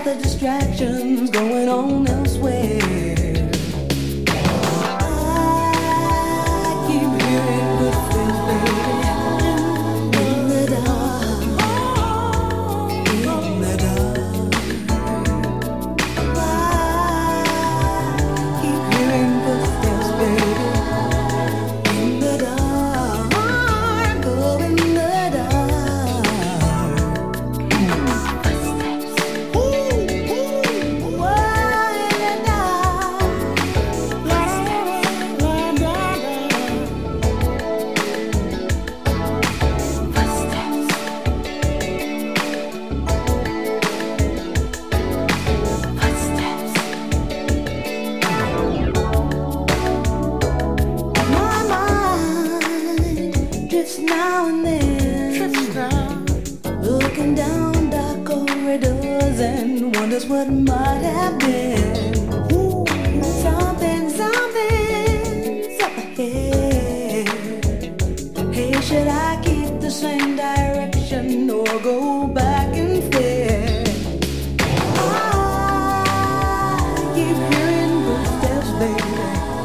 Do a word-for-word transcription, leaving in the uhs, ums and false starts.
the distractions going on elsewhere. I keep hearing footsteps, baby, in the dark, in the dark. I keep hearing footsteps, baby, in the dark, oh, in the dark. Now and then, trips down, looking down dark corridors and wonders what might have been. Ooh, something, something's up ahead. Hey, should I keep the same direction or go back instead? I keep hearing footsteps, baby.